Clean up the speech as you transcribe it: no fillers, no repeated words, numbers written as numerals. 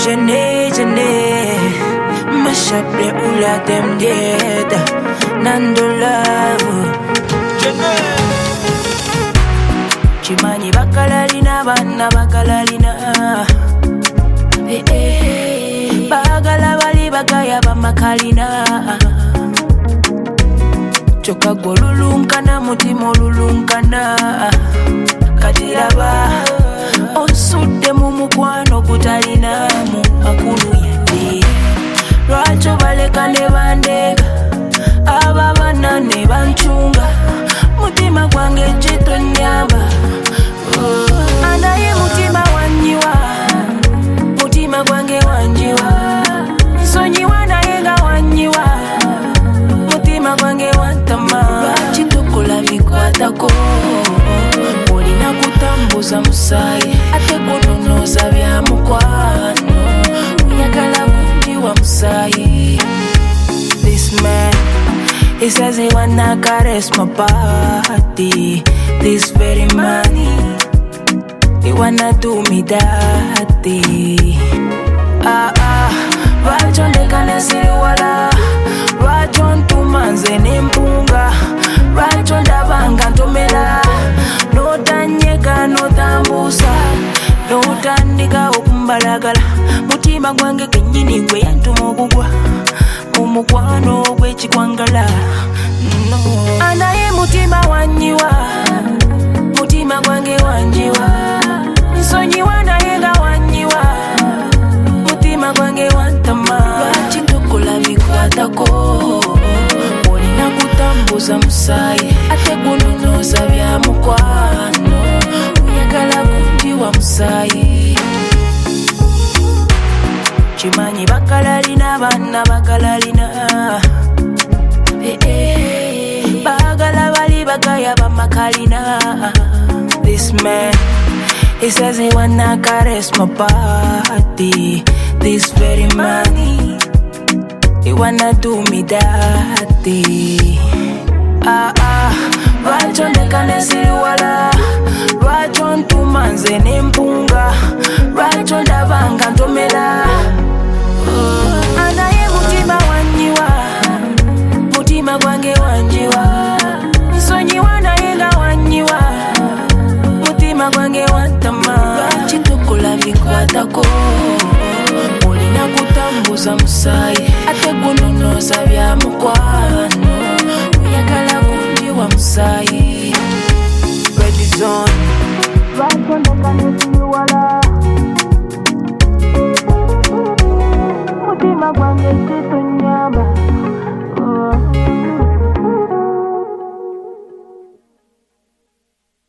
Jene, mash up the ula them dead. Nando love. Chimani bakalalina, bana bakalalina. Bagala bali bagaya bamakalina. Choka golulunkana, mutimo lulunkana. Katiraba onsude mu mukwano kutalina mu akulu yende. Lwaki baleka ne bandega ababana ne banchunga mutima gwange kitonyamba. Anaye mutima wanyiwa, mutima gwange wanjiwa. Nsonyiwa naye nga wanyiwa, mutima gwange wantama. Lwaki tukola bikwatako olina kutambuza musayi ate kunonoza bya mukwano oyagala kunjiwa musayi. This man, he says he wanna caress my body. This very money, he wanna do me dirty. Lwaki ondekane siriwala, lwaki ontuma nze n'empunga, lwaki ondabanga ntomera, n'otanyega n'otambuusa, n'otandika okumbalagala. Mutima gwange kennyini gwe yantuma okugwa mu mukwano gw'ekikwangala. Anaye mutima wanyiwa, mutima gwange wanjiwa. Nsonyiwa naye nga wanyiwa, mutima gwange wantama. Lwaki tukola bikwatako olina kutambuza musayi ate gunonoza bya mukwano oyagala kunjiwa musayi. Chimanyi bakalalina, bana bakalalina. Bagala bali bagaya bamakalina. This man, he says he wanna caress my body. This very money, he wanna do me dirty. Lwaki ondekane siriwala, lwaki ontuma nze n'empunga, lwaki ondabanga ntomera. Anaye mutima wanyiwa, mutima gwange wanjiwa. Nsonyiwa naye nga wanyiwa, mutima gwange wantama. Lwaki tukola bikwatako olina kutambuza musayi ate gunonoza bya mukwano